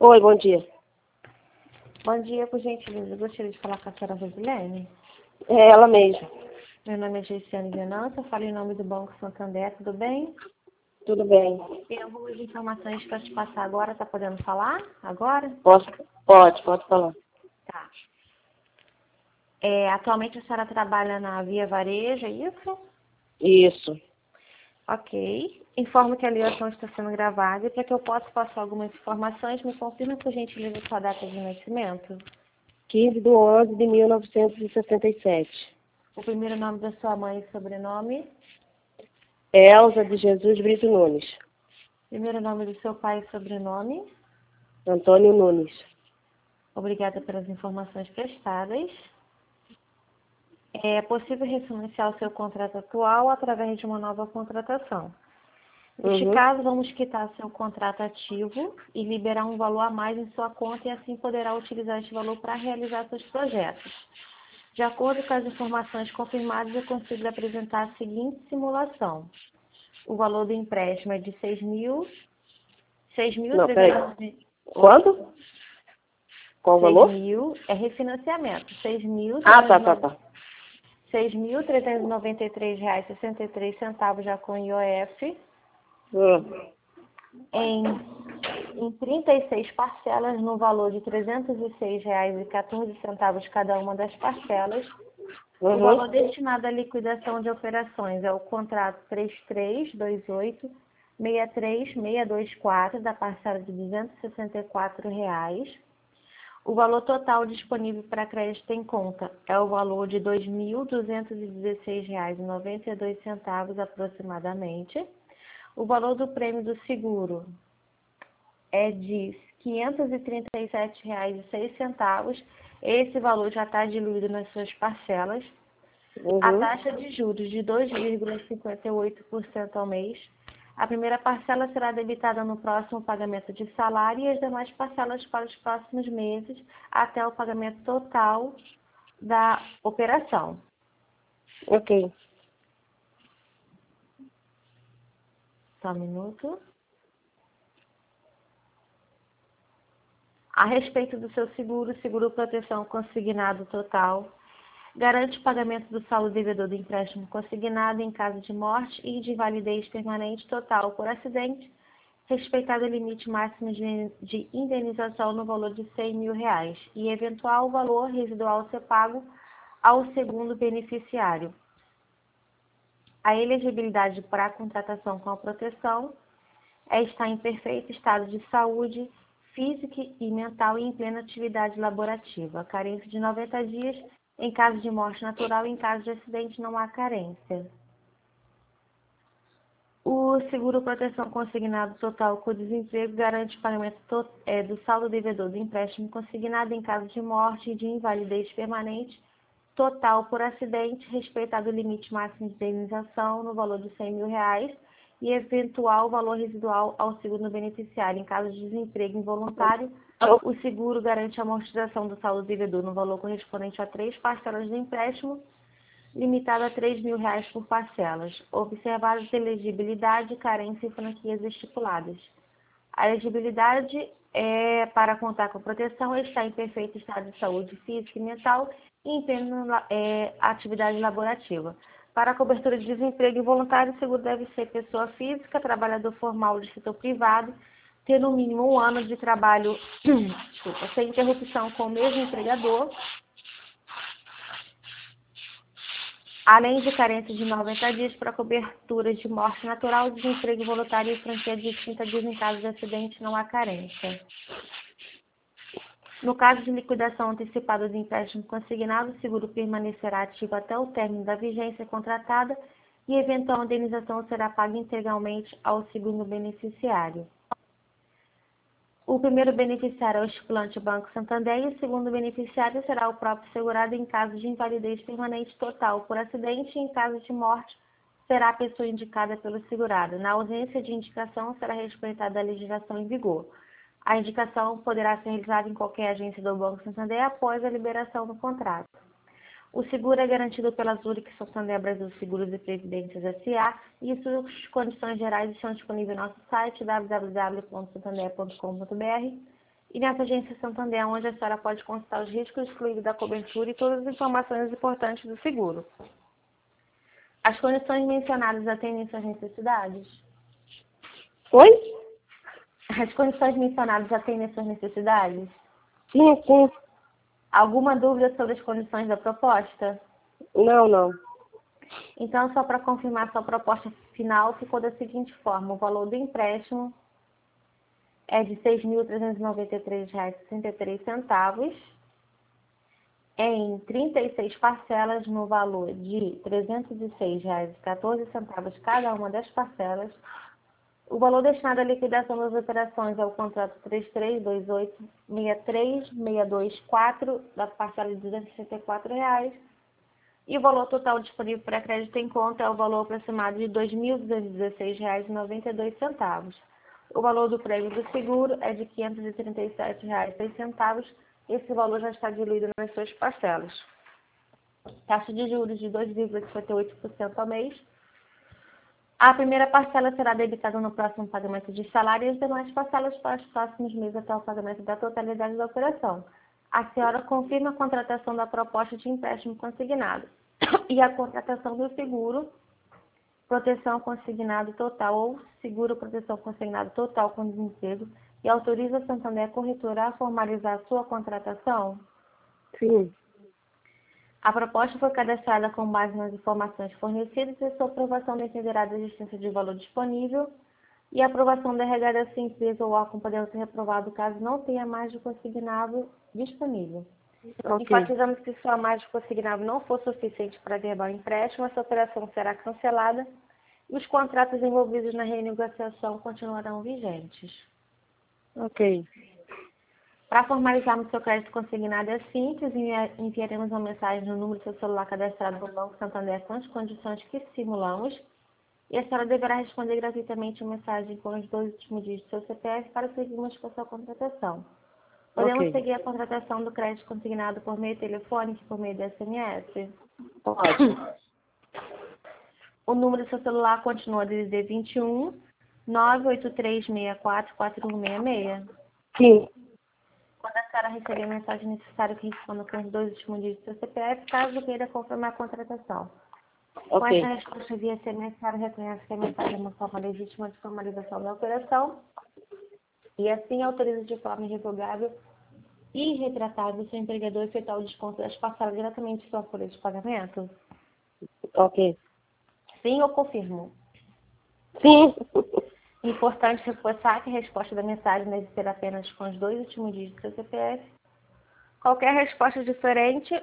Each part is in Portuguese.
Oi, bom dia. Bom dia, por gentileza. Eu gostaria de falar com a senhora Rosilene. É ela mesma. Meu nome é Geiciane Venâncio, eu falo em nome do Banco Santander, tudo bem? Tudo bem? Tenho algumas informações para te passar agora, tá podendo falar? Agora? Pode falar. Tá. Atualmente a senhora trabalha na Via Varejo, é isso? Isso. Ok. Informo que a ligação está sendo gravada e para que eu possa passar algumas informações, me confirme por gentileza sua data de nascimento. 15/11/1967. O primeiro nome da sua mãe e sobrenome. Elza de Jesus Brito Nunes. Primeiro nome do seu pai e sobrenome. Antônio Nunes. Obrigada pelas informações prestadas. É possível refinanciar o seu contrato atual através de uma nova contratação. Neste caso, vamos quitar seu contrato ativo e liberar um valor a mais em sua conta e assim poderá utilizar este valor para realizar seus projetos. De acordo com as informações confirmadas, eu consigo apresentar a seguinte simulação. O valor do empréstimo é de 6.000. Não, peraí. Quanto? Qual o valor? 6.000 é refinanciamento. 6.000. Tá. R$ 6.393,63 já com IOF, em 36 parcelas no valor de R$ 306,14 cada uma das parcelas. O valor destinado à liquidação de operações é o contrato 3328-63624 da parcela de R$ 264. O valor total disponível para crédito em conta é o valor de R$ 2.216,92 aproximadamente. O valor do prêmio do seguro é de R$ 537,06. Esse valor já está diluído nas suas parcelas. A taxa de juros de 2,58% ao mês. A primeira parcela será debitada no próximo pagamento de salário e as demais parcelas para os próximos meses até o pagamento total da operação. Ok. Só um minuto. A respeito do seu seguro proteção consignado total, garante o pagamento do saldo devedor do empréstimo consignado em caso de morte e de invalidez permanente total por acidente, respeitado o limite máximo de indenização no valor de R$ 100.000 e eventual valor residual ser pago ao segundo beneficiário. A elegibilidade para a contratação com a proteção é estar em perfeito estado de saúde física e mental e em plena atividade laborativa. Carência de 90 dias em caso de morte natural e em caso de acidente não há carência. O seguro proteção consignado total com desemprego garante o pagamento do saldo devedor do empréstimo consignado em caso de morte e de invalidez permanente total por acidente, respeitado o limite máximo de indenização no valor de R$ 100.000 e eventual valor residual ao segundo beneficiário. Em caso de desemprego involuntário, o seguro garante a amortização do saldo devedor no valor correspondente a 3 parcelas do empréstimo, limitado a R$ 3.000 por parcelas, observadas elegibilidade, carência e franquias estipuladas. A elegibilidade é para contar com proteção, está em perfeito estado de saúde física e mental e em plena atividade laborativa. Para a cobertura de desemprego involuntário, o seguro deve ser pessoa física, trabalhador formal de setor privado, ter no mínimo 1 ano de trabalho sem interrupção com o mesmo empregador, além de carência de 90 dias para cobertura de morte natural, desemprego voluntário e franquia de 30 dias em caso de acidente, não há carência. No caso de liquidação antecipada do empréstimo consignado, o seguro permanecerá ativo até o término da vigência contratada e eventual indenização será paga integralmente ao segundo beneficiário. O primeiro beneficiário é o estipulante Banco Santander e o segundo beneficiário será o próprio segurado em caso de invalidez permanente total por acidente e em caso de morte será a pessoa indicada pelo segurado. Na ausência de indicação, será respeitada a legislação em vigor. A indicação poderá ser realizada em qualquer agência do Banco Santander após a liberação do contrato. O seguro é garantido pela Zurich Santander Brasil Seguros e Previdências S.A. e suas condições gerais estão disponíveis no nosso site www.santander.com.br E nessa agência Santander, onde a senhora pode consultar os riscos excluídos da cobertura e todas as informações importantes do seguro. As condições mencionadas atendem suas necessidades? Oi? As condições mencionadas atendem suas necessidades? Sim, sim. Alguma dúvida sobre as condições da proposta? Não, não. Então, só para confirmar, sua proposta final ficou da seguinte forma. O valor do empréstimo é de R$ 6.393,33, em 36 parcelas no valor de R$ 306,14 cada uma das parcelas. O valor destinado à liquidação das operações é o contrato 3328636224 da parcela de R$ 264,00. E o valor total disponível para crédito em conta é o valor aproximado de R$ 2.216,92. O valor do prêmio do seguro é de R$ 537,06. Esse valor já está diluído nas suas parcelas. Taxa de juros de 2,58% ao mês. A primeira parcela será debitada no próximo pagamento de salário e as demais parcelas para os próximos meses até o pagamento da totalidade da operação. A senhora confirma a contratação da proposta de empréstimo consignado e a contratação do seguro, proteção consignado total ou seguro proteção consignado total com desemprego e autoriza a Santander Corretora a formalizar a sua contratação? Sim. A proposta foi cadastrada com base nas informações fornecidas e sua aprovação dependerá da existência de valor disponível e a aprovação da RH da sua empresa ou órgão podendo ser reprovado caso não tenha mais de consignável disponível. Ok. Enfatizamos que se a mais de consignável não for suficiente para averbar o empréstimo, essa operação será cancelada e os contratos envolvidos na renegociação continuarão vigentes. Ok. Para formalizarmos seu crédito consignado é simples, enviaremos uma mensagem no número do seu celular cadastrado no Banco Santander com as condições que simulamos e a senhora deverá responder gratuitamente a mensagem com os 2 últimos dígitos do seu CPF para seguirmos com a sua contratação. Podemos Ok. seguir a contratação do crédito consignado por meio telefônico e por meio de SMS? Pode. O número do seu celular continua DDD 21 98364 4166. Sim. Quando a senhora receber a mensagem necessária que responda com os 2 últimos dígitos do seu CPF, caso queira confirmar a contratação. Com essa Ok. resposta via SMS, a senhora reconhece que a mensagem é uma forma legítima de formalização da operação e assim autoriza de forma irrevogável e irretratável seu empregador efetuar o desconto das parcelas diretamente em sua folha de pagamento? Ok. Sim ou confirmo? Sim. Importante reforçar que a resposta da mensagem deve ser apenas com os 2 últimos dígitos do seu CPF. Qualquer resposta diferente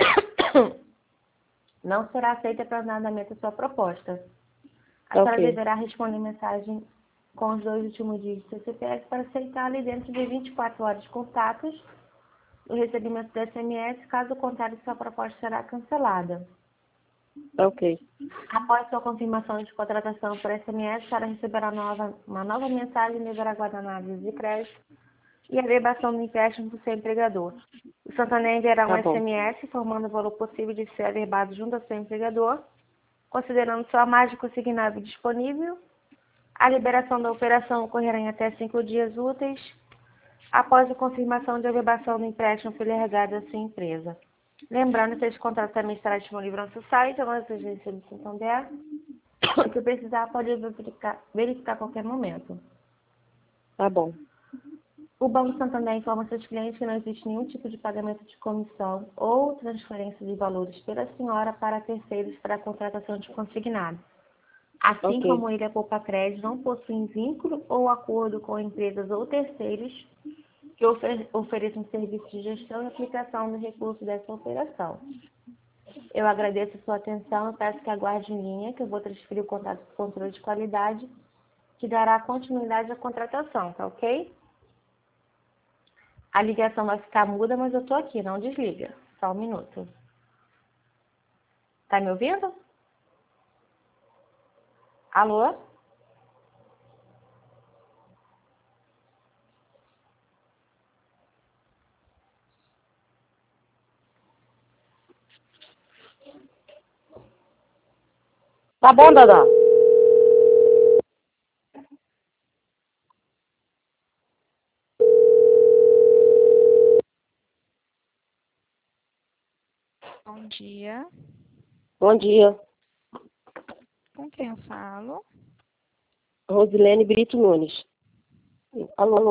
não será aceita para o andamento da sua proposta. A senhora Ok. deverá responder mensagem com os 2 últimos dígitos do seu CPF para aceitá-la dentro de 24 horas contatos o recebimento do SMS, caso contrário, sua proposta será cancelada. Ok. Após sua confirmação de contratação por SMS, a senhora receberá uma nova mensagem e deverá aguardar na aviso de crédito e a averbação do empréstimo do seu empregador. O Santander enviará um Tá bom. SMS informando o valor possível de ser averbado junto ao seu empregador, considerando sua margem consignável disponível. A liberação da operação ocorrerá em até 5 dias úteis, após a confirmação de averbação do empréstimo pelo RH da sua empresa. Lembrando que esse contrato também estará disponível no nosso site, a nossa agência do Santander. O que precisar pode verificar a qualquer momento. Tá bom. O Banco Santander informa seus clientes que não existe nenhum tipo de pagamento de comissão ou transferência de valores pela senhora para terceiros para a contratação de consignado. Assim Ok. como ele, a Poupa Crédito, não possui vínculo ou acordo com empresas ou terceiros que ofereçam serviço de gestão e aplicação do recurso dessa operação. Eu agradeço a sua atenção e peço que aguarde em linha, que eu vou transferir o contato para o controle de qualidade, que dará continuidade à contratação, tá ok? A ligação vai ficar muda, mas eu estou aqui, não desliga. Só um minuto. Tá me ouvindo? Alô? Tá bom, Dada. Bom dia. Bom dia. Com quem eu falo? Rosilene Brito Nunes. Alô?